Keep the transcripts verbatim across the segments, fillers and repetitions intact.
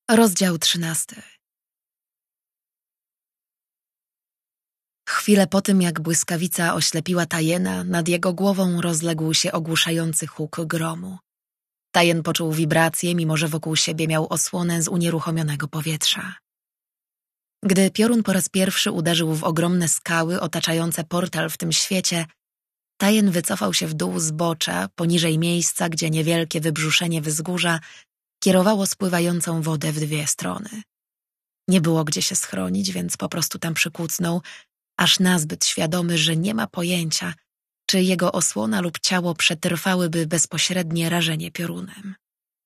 Rozdział trzynasty. Chwilę po tym, jak błyskawica oślepiła Tajena, nad jego głową rozległ się ogłuszający huk gromu. Tajen poczuł wibrację, mimo że wokół siebie miał osłonę z unieruchomionego powietrza. Gdy piorun po raz pierwszy uderzył w ogromne skały otaczające portal w tym świecie, Tajen wycofał się w dół zbocza, poniżej miejsca, gdzie niewielkie wybrzuszenie wzgórza kierowało spływającą wodę w dwie strony. Nie było gdzie się schronić, więc po prostu tam przykucnął, aż nazbyt świadomy, że nie ma pojęcia, czy jego osłona lub ciało przetrwałyby bezpośrednie rażenie piorunem.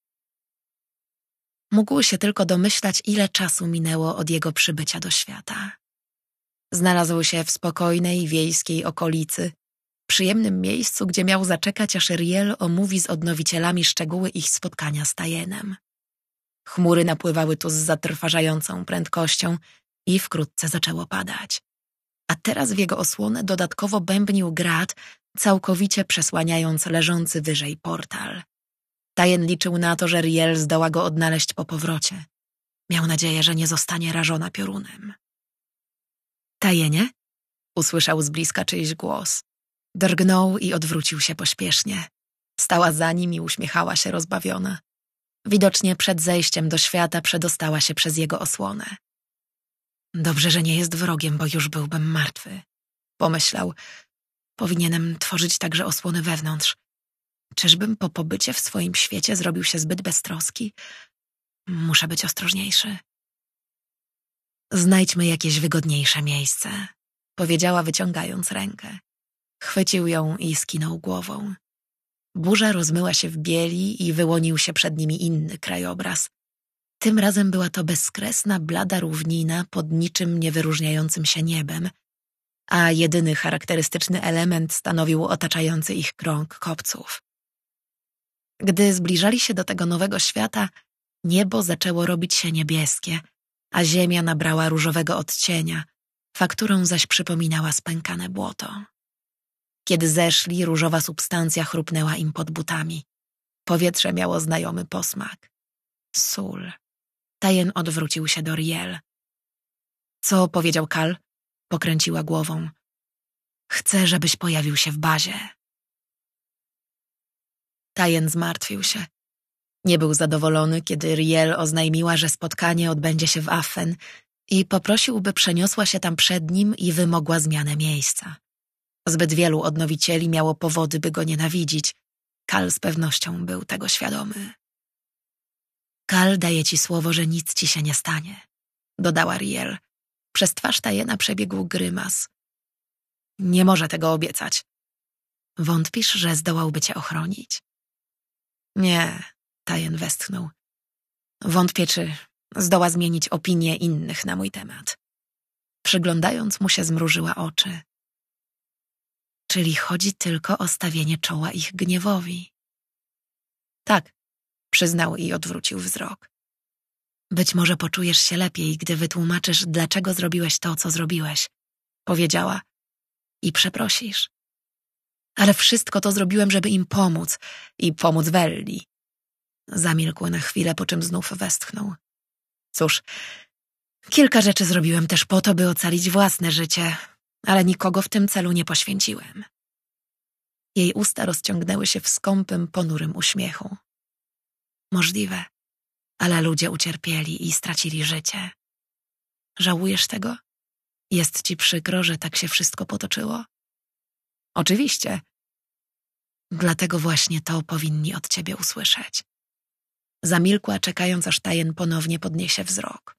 Mógł się tylko domyślać, ile czasu minęło od jego przybycia do świata. Znalazł się w spokojnej, wiejskiej okolicy, przyjemnym miejscu, gdzie miał zaczekać, aż Riel omówi z odnowicielami szczegóły ich spotkania z Tajenem. Chmury napływały tu z zatrważającą prędkością i wkrótce zaczęło padać. A teraz w jego osłonę dodatkowo bębnił grad, całkowicie przesłaniając leżący wyżej portal. Tajen liczył na to, że Riel zdoła go odnaleźć po powrocie. Miał nadzieję, że nie zostanie rażona piorunem. Tajenie? Usłyszał z bliska czyjś głos. Drgnął i odwrócił się pośpiesznie. Stała za nim i uśmiechała się rozbawiona. Widocznie przed zejściem do świata przedostała się przez jego osłonę. Dobrze, że nie jest wrogiem, bo już byłbym martwy. Pomyślał, powinienem tworzyć także osłony wewnątrz. Czyżbym po pobycie w swoim świecie zrobił się zbyt beztroski? Muszę być ostrożniejszy. Znajdźmy jakieś wygodniejsze miejsce, powiedziała, wyciągając rękę. Chwycił ją i skinął głową. Burza rozmyła się w bieli i wyłonił się przed nimi inny krajobraz. Tym razem była to bezkresna, blada równina pod niczym niewyróżniającym się niebem, a jedyny charakterystyczny element stanowił otaczający ich krąg kopców. Gdy zbliżali się do tego nowego świata, niebo zaczęło robić się niebieskie, a ziemia nabrała różowego odcienia, fakturą zaś przypominała spękane błoto. Kiedy zeszli, różowa substancja chrupnęła im pod butami. Powietrze miało znajomy posmak. Sól. Tajen odwrócił się do Riel. Co powiedział Kal? Pokręciła głową. Chcę, żebyś pojawił się w bazie. Tajen zmartwił się. Nie był zadowolony, kiedy Riel oznajmiła, że spotkanie odbędzie się w Affen i poprosił, by przeniosła się tam przed nim i wymogła zmianę miejsca. Zbyt wielu odnowicieli miało powody, by go nienawidzić. Kal z pewnością był tego świadomy. Kal daje ci słowo, że nic ci się nie stanie, dodała Riel. Przez twarz Tajena przebiegł grymas. Nie może tego obiecać. Wątpisz, że zdołałby cię ochronić? Nie, Tajen westchnął. Wątpię, czy zdoła zmienić opinię innych na mój temat. Przyglądając mu się, zmrużyła oczy. Czyli chodzi tylko o stawienie czoła ich gniewowi. Tak, przyznał i odwrócił wzrok. Być może poczujesz się lepiej, gdy wytłumaczysz, dlaczego zrobiłeś to, co zrobiłeś, powiedziała, i przeprosisz. Ale wszystko to zrobiłem, żeby im pomóc i pomóc Welli. Zamilkł na chwilę, po czym znów westchnął. Cóż, kilka rzeczy zrobiłem też po to, by ocalić własne życie, ale nikogo w tym celu nie poświęciłem. Jej usta rozciągnęły się w skąpym, ponurym uśmiechu. Możliwe, ale ludzie ucierpieli i stracili życie. Żałujesz tego? Jest ci przykro, że tak się wszystko potoczyło? Oczywiście. Dlatego właśnie to powinni od ciebie usłyszeć. Zamilkła, czekając, aż Tajen ponownie podniesie wzrok.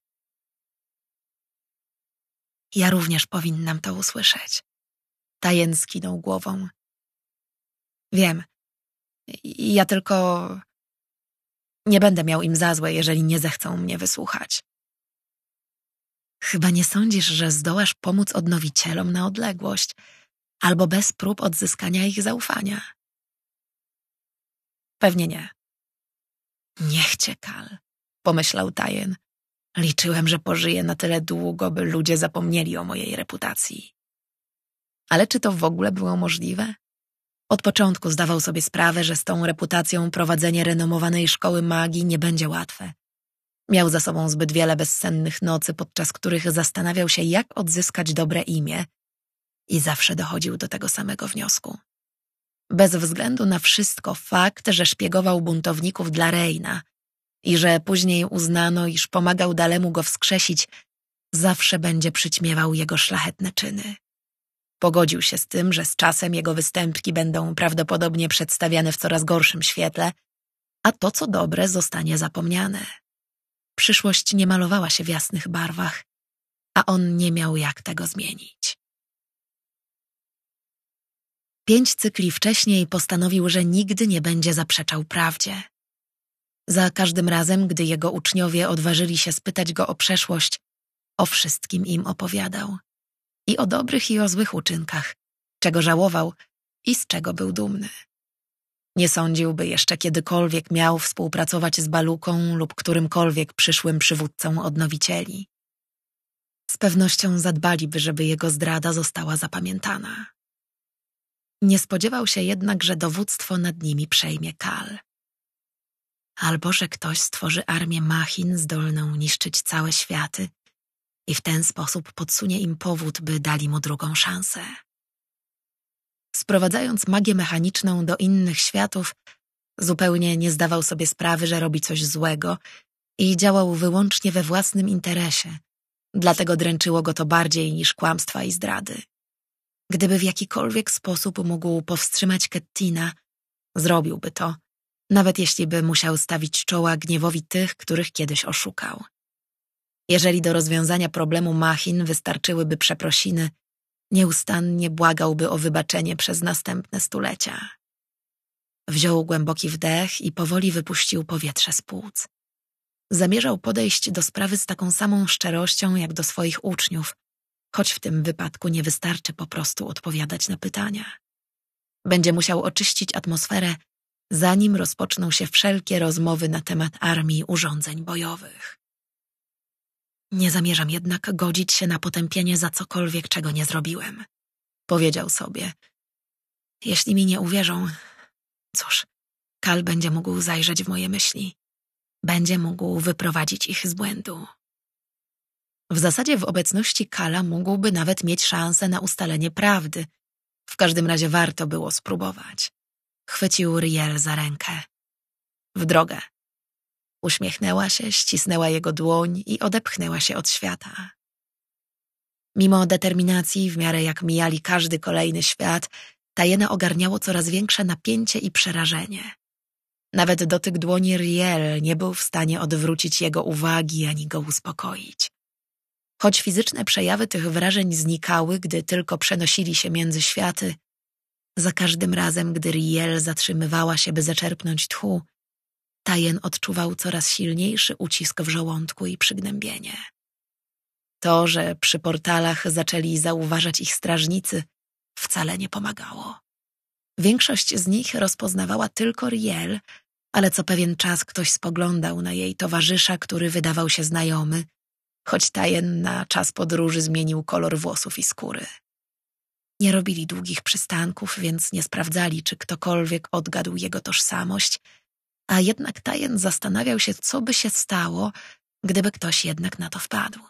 Ja również powinnam to usłyszeć. Tajen skinął głową. Wiem. Ja tylko... Nie będę miał im za złe, jeżeli nie zechcą mnie wysłuchać. Chyba nie sądzisz, że zdołasz pomóc odnowicielom na odległość, albo bez prób odzyskania ich zaufania? Pewnie nie. Niech cię, Kal, pomyślał Tajen. Liczyłem, że pożyję na tyle długo, by ludzie zapomnieli o mojej reputacji. Ale czy to w ogóle było możliwe? Od początku zdawał sobie sprawę, że z tą reputacją prowadzenie renomowanej szkoły magii nie będzie łatwe. Miał za sobą zbyt wiele bezsennych nocy, podczas których zastanawiał się, jak odzyskać dobre imię i zawsze dochodził do tego samego wniosku. Bez względu na wszystko fakt, że szpiegował buntowników dla Reina i że później uznano, iż pomagał Dalemu go wskrzesić, zawsze będzie przyćmiewał jego szlachetne czyny. Pogodził się z tym, że z czasem jego występki będą prawdopodobnie przedstawiane w coraz gorszym świetle, a to, co dobre, zostanie zapomniane. Przyszłość nie malowała się w jasnych barwach, a on nie miał jak tego zmienić. Pięć cykli wcześniej postanowił, że nigdy nie będzie zaprzeczał prawdzie. Za każdym razem, gdy jego uczniowie odważyli się spytać go o przeszłość, o wszystkim im opowiadał. I o dobrych, i o złych uczynkach, czego żałował i z czego był dumny. Nie sądził, by jeszcze kiedykolwiek miał współpracować z Baluką lub którymkolwiek przyszłym przywódcą odnowicieli. Z pewnością zadbaliby, żeby jego zdrada została zapamiętana. Nie spodziewał się jednak, że dowództwo nad nimi przejmie Kal. Albo że ktoś stworzy armię machin zdolną niszczyć całe światy i w ten sposób podsunie im powód, by dali mu drugą szansę. Sprowadzając magię mechaniczną do innych światów, zupełnie nie zdawał sobie sprawy, że robi coś złego i działał wyłącznie we własnym interesie, dlatego dręczyło go to bardziej niż kłamstwa i zdrady. Gdyby w jakikolwiek sposób mógł powstrzymać Kettina, zrobiłby to, nawet jeśli by musiał stawić czoła gniewowi tych, których kiedyś oszukał. Jeżeli do rozwiązania problemu machin wystarczyłyby przeprosiny, nieustannie błagałby o wybaczenie przez następne stulecia. Wziął głęboki wdech i powoli wypuścił powietrze z płuc. Zamierzał podejść do sprawy z taką samą szczerością jak do swoich uczniów, choć w tym wypadku nie wystarczy po prostu odpowiadać na pytania. Będzie musiał oczyścić atmosferę, zanim rozpoczną się wszelkie rozmowy na temat armii i urządzeń bojowych. Nie zamierzam jednak godzić się na potępienie za cokolwiek, czego nie zrobiłem, powiedział sobie. Jeśli mi nie uwierzą, cóż, Kal będzie mógł zajrzeć w moje myśli. Będzie mógł wyprowadzić ich z błędu. W zasadzie w obecności Kala mógłby nawet mieć szansę na ustalenie prawdy. W każdym razie warto było spróbować. Chwycił Riel za rękę. W drogę. Uśmiechnęła się, ścisnęła jego dłoń i odepchnęła się od świata. Mimo determinacji, w miarę jak mijali każdy kolejny świat, Tajenę ogarniało coraz większe napięcie i przerażenie. Nawet dotyk dłoni Riel nie był w stanie odwrócić jego uwagi ani go uspokoić. Choć fizyczne przejawy tych wrażeń znikały, gdy tylko przenosili się między światy, za każdym razem, gdy Riel zatrzymywała się, by zaczerpnąć tchu, Tajen odczuwał coraz silniejszy ucisk w żołądku i przygnębienie. To, że przy portalach zaczęli zauważać ich strażnicy, wcale nie pomagało. Większość z nich rozpoznawała tylko Riel, ale co pewien czas ktoś spoglądał na jej towarzysza, który wydawał się znajomy, choć Tajen na czas podróży zmienił kolor włosów i skóry. Nie robili długich przystanków, więc nie sprawdzali, czy ktokolwiek odgadł jego tożsamość, a jednak Tajen zastanawiał się, co by się stało, gdyby ktoś jednak na to wpadł.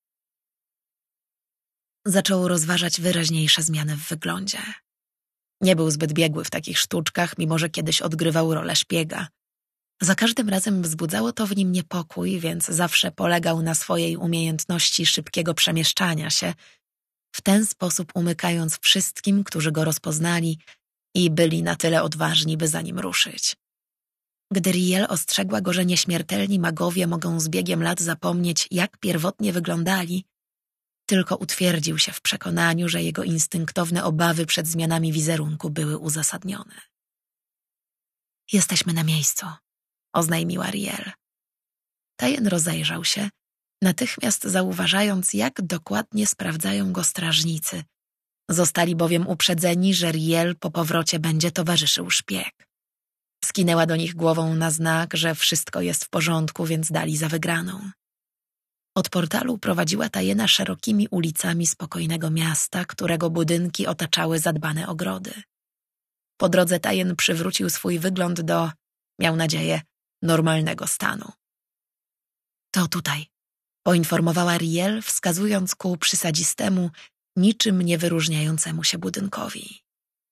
Zaczął rozważać wyraźniejsze zmiany w wyglądzie. Nie był zbyt biegły w takich sztuczkach, mimo że kiedyś odgrywał rolę szpiega. Za każdym razem wzbudzało to w nim niepokój, więc zawsze polegał na swojej umiejętności szybkiego przemieszczania się, w ten sposób umykając wszystkim, którzy go rozpoznali i byli na tyle odważni, by za nim ruszyć. Gdy Riel ostrzegła go, że nieśmiertelni magowie mogą z biegiem lat zapomnieć, jak pierwotnie wyglądali, tylko utwierdził się w przekonaniu, że jego instynktowne obawy przed zmianami wizerunku były uzasadnione. Jesteśmy na miejscu, oznajmiła Riel. Tajen rozejrzał się, natychmiast zauważając, jak dokładnie sprawdzają go strażnicy. Zostali bowiem uprzedzeni, że Riel po powrocie będzie towarzyszył szpieg. Skinęła do nich głową na znak, że wszystko jest w porządku, więc dali za wygraną. Od portalu prowadziła Tajena szerokimi ulicami spokojnego miasta, którego budynki otaczały zadbane ogrody. Po drodze Tajen przywrócił swój wygląd do, miał nadzieję, normalnego stanu. To tutaj, poinformowała Riel, wskazując ku przysadzistemu, niczym nie wyróżniającemu się budynkowi.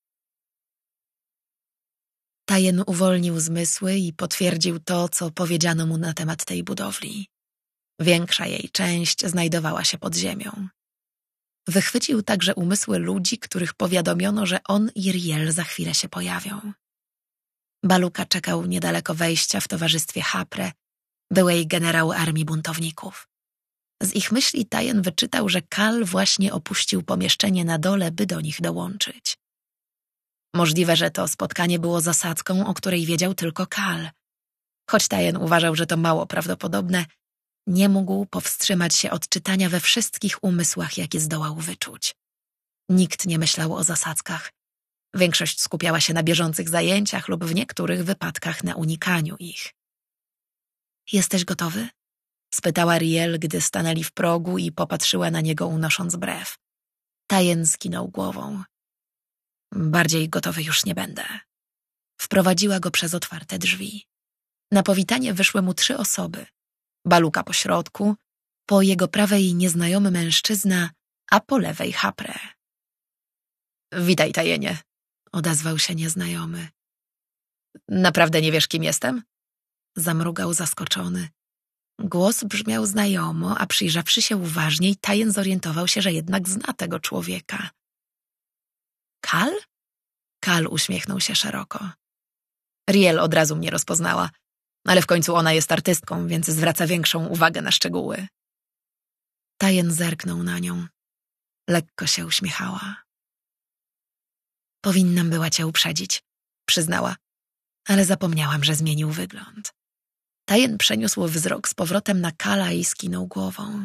Tajen uwolnił zmysły i potwierdził to, co powiedziano mu na temat tej budowli. Większa jej część znajdowała się pod ziemią. Wychwycił także umysły ludzi, których powiadomiono, że on i Riel za chwilę się pojawią. Baluka czekał niedaleko wejścia w towarzystwie Hapre, byłej generał armii buntowników. Z ich myśli Tajen wyczytał, że Kal właśnie opuścił pomieszczenie na dole, by do nich dołączyć. Możliwe, że to spotkanie było zasadzką, o której wiedział tylko Kal. Choć Tajen uważał, że to mało prawdopodobne, nie mógł powstrzymać się od czytania we wszystkich umysłach, jakie zdołał wyczuć. Nikt nie myślał o zasadzkach. Większość skupiała się na bieżących zajęciach lub w niektórych wypadkach na unikaniu ich. Jesteś gotowy? Spytała Riel, gdy stanęli w progu i popatrzyła na niego, unosząc brew. Tajen skinął głową. Bardziej gotowy już nie będę. Wprowadziła go przez otwarte drzwi. Na powitanie wyszły mu trzy osoby. Baluka po środku, po jego prawej nieznajomy mężczyzna, a po lewej Hapre. Witaj, Tajenie, odezwał się nieznajomy. Naprawdę nie wiesz, kim jestem? Zamrugał zaskoczony. Głos brzmiał znajomo, a przyjrzawszy się uważniej, Tajen zorientował się, że jednak zna tego człowieka. Kal? Kal uśmiechnął się szeroko. Riel od razu mnie rozpoznała, ale w końcu ona jest artystką, więc zwraca większą uwagę na szczegóły. Tajen zerknął na nią. Lekko się uśmiechała. Powinnam była cię uprzedzić, przyznała, ale zapomniałam, że zmienił wygląd. Tajen przeniósł wzrok z powrotem na Kala i skinął głową.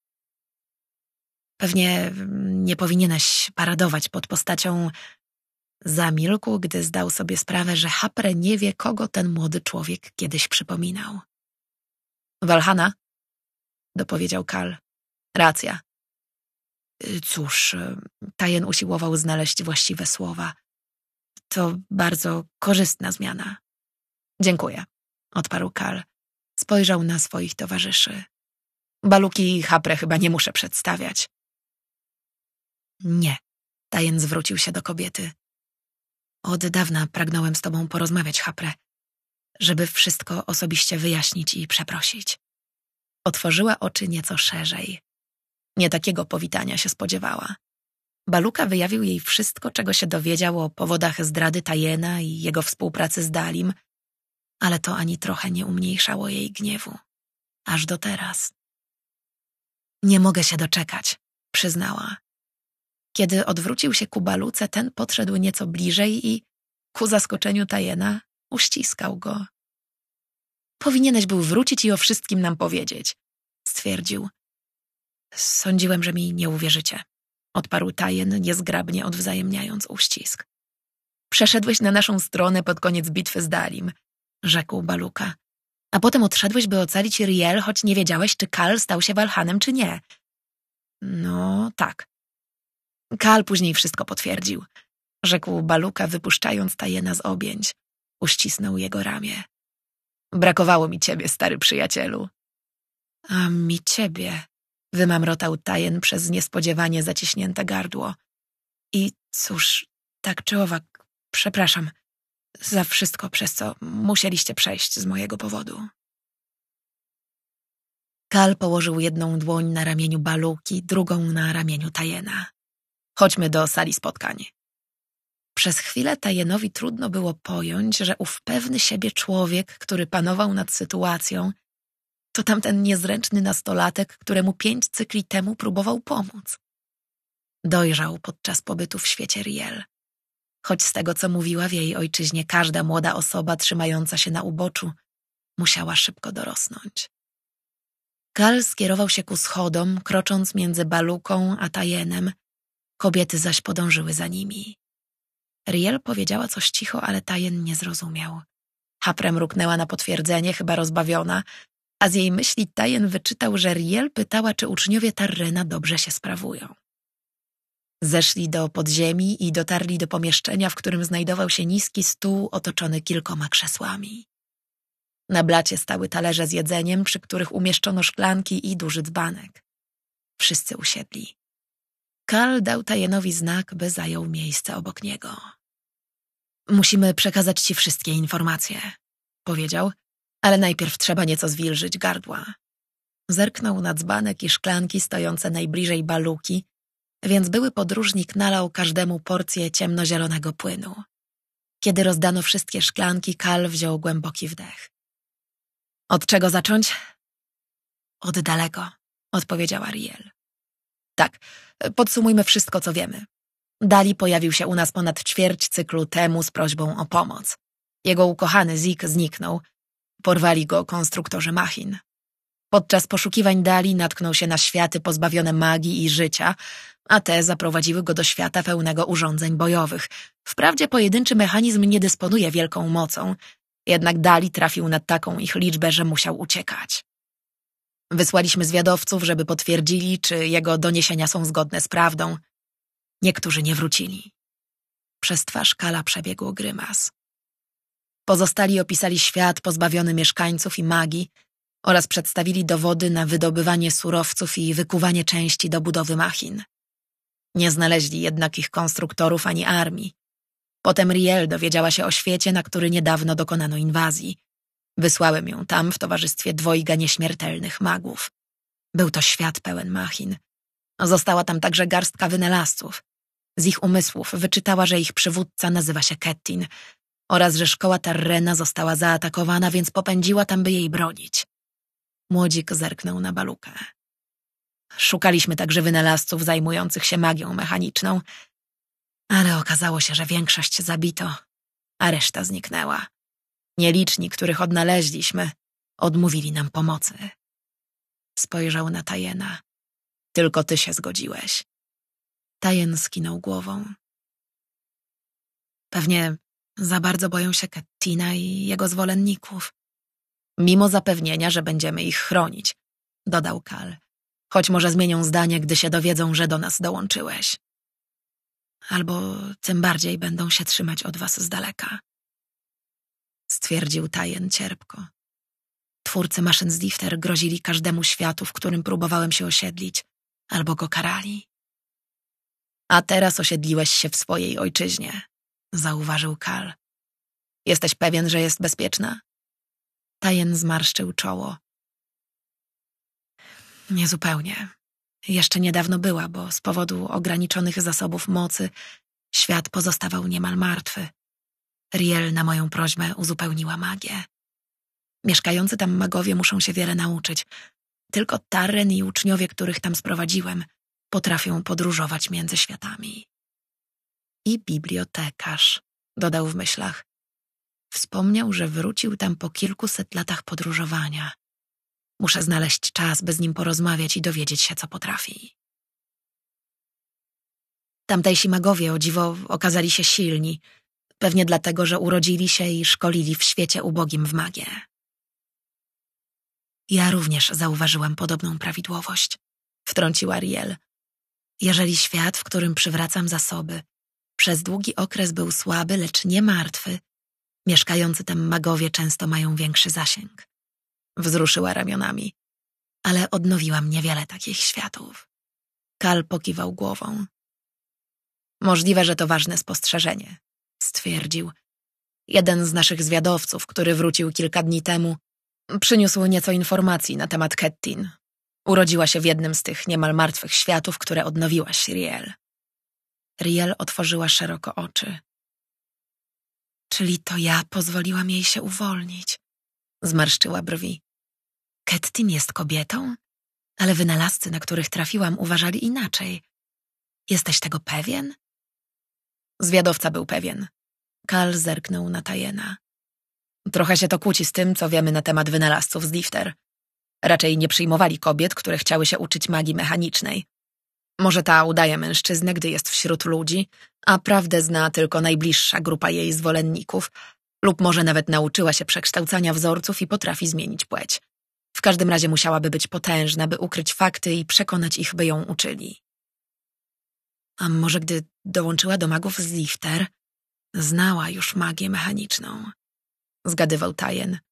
Pewnie nie powinieneś paradować pod postacią. Zamilkł, gdy zdał sobie sprawę, że Hapre nie wie, kogo ten młody człowiek kiedyś przypominał. Walhana? Dopowiedział Kal. Racja. Cóż, Tajen usiłował znaleźć właściwe słowa. To bardzo korzystna zmiana. Dziękuję, odparł Kal. Spojrzał na swoich towarzyszy. Baluki i Hapre chyba nie muszę przedstawiać. Nie, Tajen zwrócił się do kobiety. Od dawna pragnąłem z tobą porozmawiać, Hapre, żeby wszystko osobiście wyjaśnić i przeprosić. Otworzyła oczy nieco szerzej. Nie takiego powitania się spodziewała. Baluka wyjawił jej wszystko, czego się dowiedział o powodach zdrady Tajena i jego współpracy z Dalim, ale to ani trochę nie umniejszało jej gniewu. Aż do teraz. Nie mogę się doczekać, przyznała. Kiedy odwrócił się ku Baluce, ten podszedł nieco bliżej i, ku zaskoczeniu Tajena, uściskał go. Powinieneś był wrócić i o wszystkim nam powiedzieć, stwierdził. Sądziłem, że mi nie uwierzycie, odparł Tajen, niezgrabnie odwzajemniając uścisk. Przeszedłeś na naszą stronę pod koniec bitwy z Dalim, rzekł Baluka. A potem odszedłeś, by ocalić Riel, choć nie wiedziałeś, czy Kal stał się Walhanem, czy nie. No, tak. Kal później wszystko potwierdził, rzekł Baluka, wypuszczając Tajena z objęć. Uścisnął jego ramię. Brakowało mi ciebie, stary przyjacielu. A mi ciebie, wymamrotał Tajen przez niespodziewanie zaciśnięte gardło. I cóż, tak czy owak, przepraszam za wszystko, przez co musieliście przejść z mojego powodu. Kal położył jedną dłoń na ramieniu Baluki, drugą na ramieniu Tajena. Chodźmy do sali spotkań. Przez chwilę Tajenowi trudno było pojąć, że ów pewny siebie człowiek, który panował nad sytuacją, to tamten niezręczny nastolatek, któremu pięć cykli temu próbował pomóc. Dojrzał podczas pobytu w świecie Riel. Choć z tego, co mówiła w jej ojczyźnie, każda młoda osoba trzymająca się na uboczu musiała szybko dorosnąć. Kal skierował się ku schodom, krocząc między Baluką a Tajenem. Kobiety zaś podążyły za nimi. Riel powiedziała coś cicho, ale Tajen nie zrozumiał. Hapre mruknęła na potwierdzenie, chyba rozbawiona, a z jej myśli Tajen wyczytał, że Riel pytała, czy uczniowie Tarrena dobrze się sprawują. Zeszli do podziemi i dotarli do pomieszczenia, w którym znajdował się niski stół otoczony kilkoma krzesłami. Na blacie stały talerze z jedzeniem, przy których umieszczono szklanki i duży dzbanek. Wszyscy usiedli. Kal dał Tyenowi znak, by zajął miejsce obok niego. Musimy przekazać ci wszystkie informacje, powiedział, ale najpierw trzeba nieco zwilżyć gardła. Zerknął na dzbanek i szklanki stojące najbliżej baluki, więc były podróżnik nalał każdemu porcję ciemnozielonego płynu. Kiedy rozdano wszystkie szklanki, Kal wziął głęboki wdech. Od czego zacząć? Od daleko, odpowiedziała Riel. Tak, podsumujmy wszystko, co wiemy. Dali pojawił się u nas ponad ćwierć cyklu temu z prośbą o pomoc. Jego ukochany Zik zniknął. Porwali go konstruktorzy machin. Podczas poszukiwań Dali natknął się na światy pozbawione magii i życia, a te zaprowadziły go do świata pełnego urządzeń bojowych. Wprawdzie pojedynczy mechanizm nie dysponuje wielką mocą, jednak Dali trafił na taką ich liczbę, że musiał uciekać. Wysłaliśmy zwiadowców, żeby potwierdzili, czy jego doniesienia są zgodne z prawdą. Niektórzy nie wrócili. Przez twarz Kala przebiegł grymas. Pozostali opisali świat pozbawiony mieszkańców i magii oraz przedstawili dowody na wydobywanie surowców i wykuwanie części do budowy machin. Nie znaleźli jednak ich konstruktorów ani armii. Potem Riel dowiedziała się o świecie, na który niedawno dokonano inwazji. Wysłałem ją tam w towarzystwie dwojga nieśmiertelnych magów. Był to świat pełen machin. Została tam także garstka wynalazców. Z ich umysłów wyczytała, że ich przywódca nazywa się Kettin oraz że szkoła Tarrena została zaatakowana, więc popędziła tam, by jej bronić. Młodzik zerknął na balukę. Szukaliśmy także wynalazców zajmujących się magią mechaniczną, ale okazało się, że większość zabito, a reszta zniknęła. Nieliczni, których odnaleźliśmy, odmówili nam pomocy. Spojrzał na Tyena. Tylko ty się zgodziłeś. Tyen skinął głową. Pewnie za bardzo boją się Kettina i jego zwolenników. Mimo zapewnienia, że będziemy ich chronić, dodał Kal. Choć może zmienią zdanie, gdy się dowiedzą, że do nas dołączyłeś. Albo tym bardziej będą się trzymać od was z daleka. Stwierdził Tyen cierpko. Twórcy maszyn z Lifter grozili każdemu światu, w którym próbowałem się osiedlić, albo go karali. A teraz osiedliłeś się w swojej ojczyźnie, zauważył Kal. Jesteś pewien, że jest bezpieczna? Tyen zmarszczył czoło. Niezupełnie. Jeszcze niedawno była, bo z powodu ograniczonych zasobów mocy świat pozostawał niemal martwy. Riel na moją prośbę uzupełniła magię. Mieszkający tam magowie muszą się wiele nauczyć. Tylko Tarren i uczniowie, których tam sprowadziłem, potrafią podróżować między światami. I bibliotekarz, dodał w myślach. Wspomniał, że wrócił tam po kilkuset latach podróżowania. Muszę znaleźć czas, by z nim porozmawiać i dowiedzieć się, co potrafi. Tamtejsi magowie, o dziwo, okazali się silni, pewnie dlatego, że urodzili się i szkolili w świecie ubogim w magię. Ja również zauważyłam podobną prawidłowość, wtrąciła Riel. Jeżeli świat, w którym przywracam zasoby, przez długi okres był słaby, lecz nie martwy, mieszkający tam magowie często mają większy zasięg. Wzruszyła ramionami, ale odnowiłam niewiele takich światów. Kal pokiwał głową. Możliwe, że to ważne spostrzeżenie, stwierdził. Jeden z naszych zwiadowców, który wrócił kilka dni temu, przyniósł nieco informacji na temat Kettin. Urodziła się w jednym z tych niemal martwych światów, które odnowiłaś, Riel. Riel otworzyła szeroko oczy. Czyli to ja pozwoliłam jej się uwolnić. Zmarszczyła brwi. Kettin jest kobietą? Ale wynalazcy, na których trafiłam, uważali inaczej. Jesteś tego pewien? Zwiadowca był pewien. Kal zerknął na Tyena. Trochę się to kłóci z tym, co wiemy na temat wynalazców z Lifter. Raczej nie przyjmowali kobiet, które chciały się uczyć magii mechanicznej. Może ta udaje mężczyznę, gdy jest wśród ludzi, a prawdę zna tylko najbliższa grupa jej zwolenników, lub może nawet nauczyła się przekształcania wzorców i potrafi zmienić płeć. W każdym razie musiałaby być potężna, by ukryć fakty i przekonać ich, by ją uczyli. A może gdy dołączyła do magów z Lifter, znała już magię mechaniczną. Zgadywał Tyen.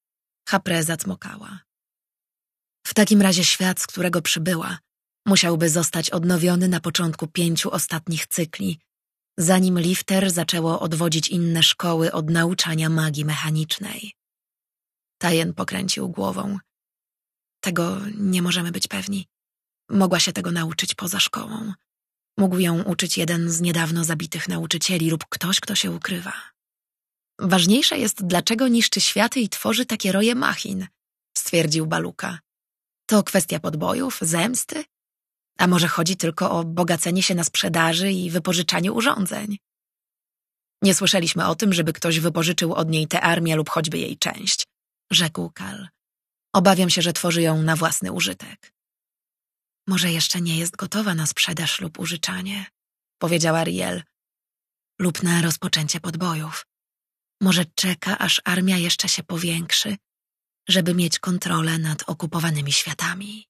Hapre zacmokała. W takim razie świat, z którego przybyła, musiałby zostać odnowiony na początku pięciu ostatnich cykli, zanim Lifter zaczęło odwodzić inne szkoły od nauczania magii mechanicznej. Tajen pokręcił głową. Tego nie możemy być pewni. Mogła się tego nauczyć poza szkołą. Mógł ją uczyć jeden z niedawno zabitych nauczycieli lub ktoś, kto się ukrywa. Ważniejsze jest, dlaczego niszczy światy i tworzy takie roje machin, stwierdził Baluka. To kwestia podbojów, zemsty? A może chodzi tylko o bogacenie się na sprzedaży i wypożyczaniu urządzeń? Nie słyszeliśmy o tym, żeby ktoś wypożyczył od niej tę armię lub choćby jej część, rzekł Kal. Obawiam się, że tworzy ją na własny użytek. Może jeszcze nie jest gotowa na sprzedaż lub użyczanie, powiedziała Riel, lub na rozpoczęcie podbojów. Może czeka, aż armia jeszcze się powiększy, żeby mieć kontrolę nad okupowanymi światami.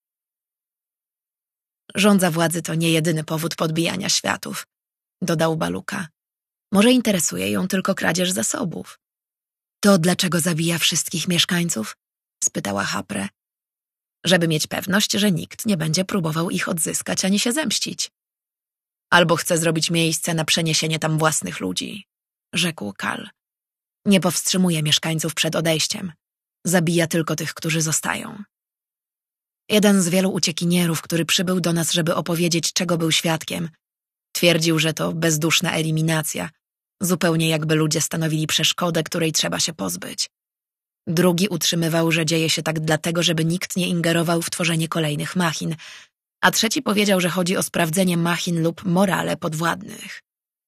Żądza władzy to nie jedyny powód podbijania światów, dodał Baluka. Może interesuje ją tylko kradzież zasobów. To dlaczego zabija wszystkich mieszkańców? Spytała Hapre. Żeby mieć pewność, że nikt nie będzie próbował ich odzyskać ani się zemścić. Albo chce zrobić miejsce na przeniesienie tam własnych ludzi, rzekł Kal. Nie powstrzymuje mieszkańców przed odejściem. Zabija tylko tych, którzy zostają. Jeden z wielu uciekinierów, który przybył do nas, żeby opowiedzieć, czego był świadkiem, twierdził, że to bezduszna eliminacja, zupełnie jakby ludzie stanowili przeszkodę, której trzeba się pozbyć. Drugi utrzymywał, że dzieje się tak dlatego, żeby nikt nie ingerował w tworzenie kolejnych machin, a trzeci powiedział, że chodzi o sprawdzenie machin lub morale podwładnych.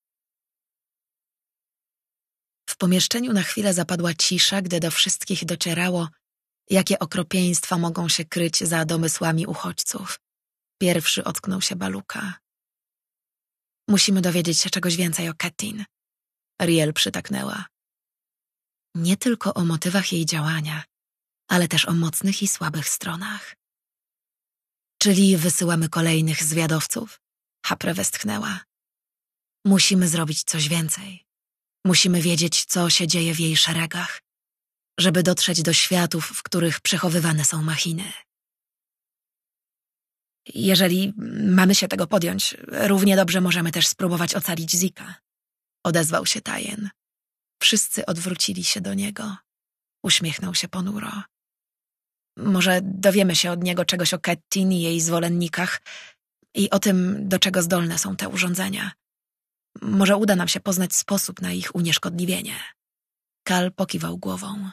W pomieszczeniu na chwilę zapadła cisza, gdy do wszystkich docierało, jakie okropieństwa mogą się kryć za domysłami uchodźców. Pierwszy ocknął się Baluka. Musimy dowiedzieć się czegoś więcej o Kettin. Riel przytaknęła. Nie tylko o motywach jej działania, ale też o mocnych i słabych stronach. Czyli wysyłamy kolejnych zwiadowców? Hapre westchnęła. Musimy zrobić coś więcej. Musimy wiedzieć, co się dzieje w jej szeregach, żeby dotrzeć do światów, w których przechowywane są machiny. Jeżeli mamy się tego podjąć, równie dobrze możemy też spróbować ocalić Zika, odezwał się Tajen. Wszyscy odwrócili się do niego. Uśmiechnął się ponuro. Może dowiemy się od niego czegoś o Kettin i jej zwolennikach i o tym, do czego zdolne są te urządzenia. Może uda nam się poznać sposób na ich unieszkodliwienie. Kal pokiwał głową.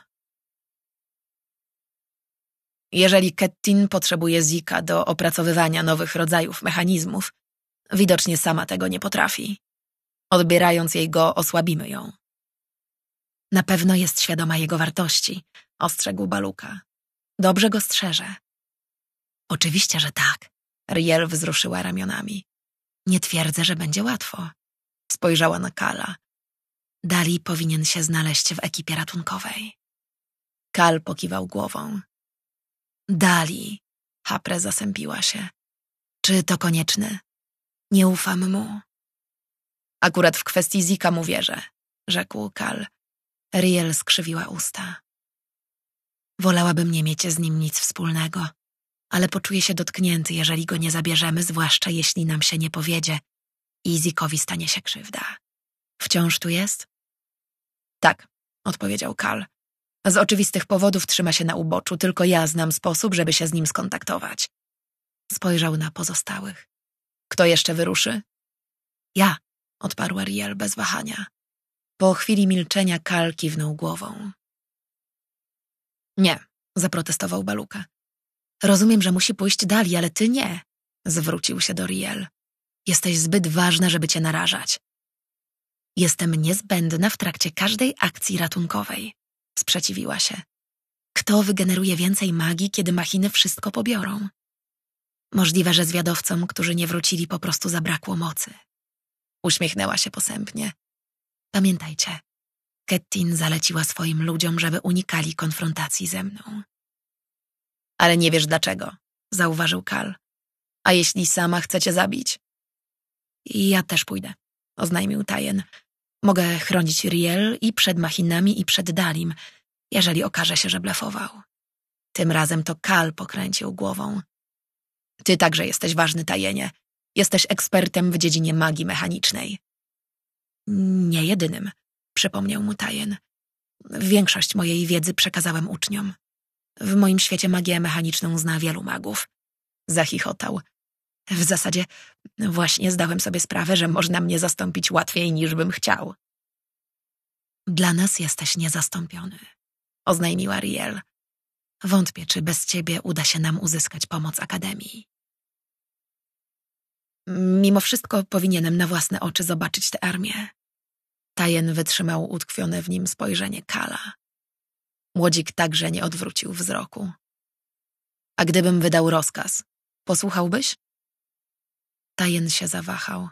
Jeżeli Kettin potrzebuje Zika do opracowywania nowych rodzajów mechanizmów, widocznie sama tego nie potrafi. Odbierając jej go, osłabimy ją. Na pewno jest świadoma jego wartości, ostrzegł Baluka. Dobrze go strzeże. Oczywiście, że tak. Riel wzruszyła ramionami. Nie twierdzę, że będzie łatwo. Spojrzała na Kala. Dali powinien się znaleźć w ekipie ratunkowej. Kal pokiwał głową. Dali. Hapre zasępiła się. Czy to konieczne? Nie ufam mu. Akurat w kwestii Zika mu wierzę, rzekł Kal. Riel skrzywiła usta. Wolałabym nie mieć z nim nic wspólnego, ale poczuję się dotknięty, jeżeli go nie zabierzemy, zwłaszcza jeśli nam się nie powiedzie i Zikowi stanie się krzywda. Wciąż tu jest? Tak, odpowiedział Kal. Z oczywistych powodów trzyma się na uboczu, tylko ja znam sposób, żeby się z nim skontaktować. Spojrzał na pozostałych. Kto jeszcze wyruszy? Ja, odparła Riel bez wahania. Po chwili milczenia Kal kiwnął głową. Nie, zaprotestował Baluka. Rozumiem, że musi pójść Dali, ale ty nie. Zwrócił się do Riel. Jesteś zbyt ważna, żeby cię narażać. Jestem niezbędna w trakcie każdej akcji ratunkowej. Sprzeciwiła się. Kto wygeneruje więcej magii, kiedy machiny wszystko pobiorą? Możliwe, że zwiadowcom, którzy nie wrócili, po prostu zabrakło mocy. Uśmiechnęła się posępnie. Pamiętajcie, Kettin zaleciła swoim ludziom, żeby unikali konfrontacji ze mną. Ale nie wiesz dlaczego, zauważył Kal. A jeśli sama chce cię zabić? Ja też pójdę, oznajmił Tajen. Mogę chronić Riel i przed machinami, i przed Dalim. jeżeli okaże się, że blefował. Tym razem to Kal pokręcił głową. Ty także jesteś ważny, Tajenie. Jesteś ekspertem w dziedzinie magii mechanicznej. Nie jedynym, przypomniał mu Tajen. Większość mojej wiedzy przekazałem uczniom. W moim świecie magię mechaniczną zna wielu magów. Zachichotał. W zasadzie właśnie zdałem sobie sprawę, że można mnie zastąpić łatwiej niż bym chciał. Dla nas jesteś niezastąpiony, oznajmiła Riel. Wątpię, czy bez ciebie uda się nam uzyskać pomoc Akademii. Mimo wszystko powinienem na własne oczy zobaczyć tę armię. Tajen wytrzymał utkwione w nim spojrzenie Kala. Młodzik także nie odwrócił wzroku. A gdybym wydał rozkaz, posłuchałbyś? Tajen się zawahał.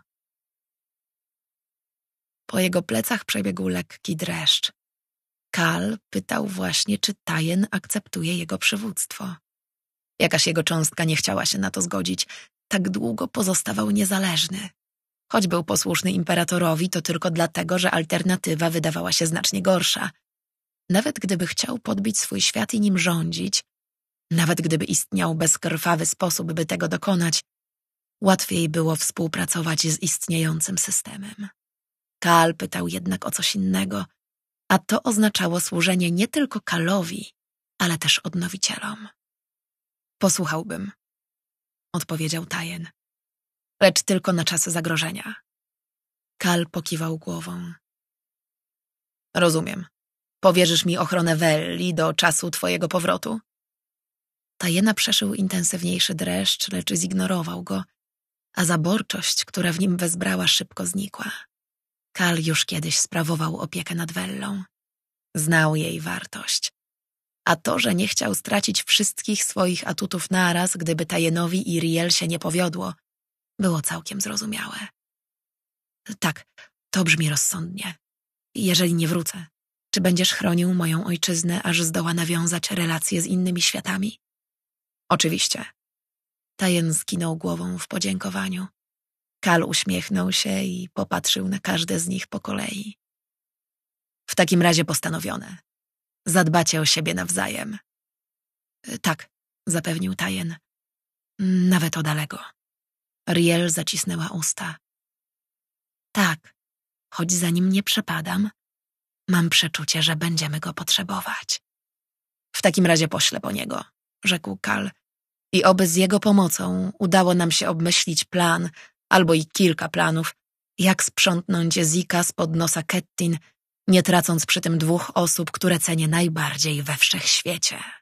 Po jego plecach przebiegł lekki dreszcz. Kal pytał właśnie, czy Tajen akceptuje jego przywództwo. Jakaś jego cząstka nie chciała się na to zgodzić. Tak długo pozostawał niezależny. Choć był posłuszny imperatorowi, to tylko dlatego, że alternatywa wydawała się znacznie gorsza. Nawet gdyby chciał podbić swój świat i nim rządzić, nawet gdyby istniał bezkrwawy sposób, by tego dokonać, łatwiej było współpracować z istniejącym systemem. Kal pytał jednak o coś innego, a to oznaczało służenie nie tylko Kalowi, ale też odnowicielom. Posłuchałbym, odpowiedział Tajen, lecz tylko na czas zagrożenia. Kal pokiwał głową. Rozumiem. Powierzysz mi ochronę Welli do czasu twojego powrotu? Tajena przeszył intensywniejszy dreszcz, lecz zignorował go, a zaborczość, która w nim wezbrała, szybko znikła. Kal już kiedyś sprawował opiekę nad Wellą. Znał jej wartość. A to, że nie chciał stracić wszystkich swoich atutów naraz, gdyby Tajenowi i Riel się nie powiodło, było całkiem zrozumiałe. Tak, to brzmi rozsądnie. Jeżeli nie wrócę, czy będziesz chronił moją ojczyznę, aż zdoła nawiązać relacje z innymi światami? Oczywiście. Tajen skinął głową w podziękowaniu. Kal uśmiechnął się i popatrzył na każde z nich po kolei. W takim razie postanowione. Zadbacie o siebie nawzajem. Tak, zapewnił Tajen. Nawet o Dalego. Riel zacisnęła usta. Tak, choć za nim nie przepadam, mam przeczucie, że będziemy go potrzebować. W takim razie poślę po niego, rzekł Kal. I oby z jego pomocą udało nam się obmyślić plan, albo i kilka planów, jak sprzątnąć Zika spod nosa Kettin, nie tracąc przy tym dwóch osób, które cenię najbardziej we wszechświecie.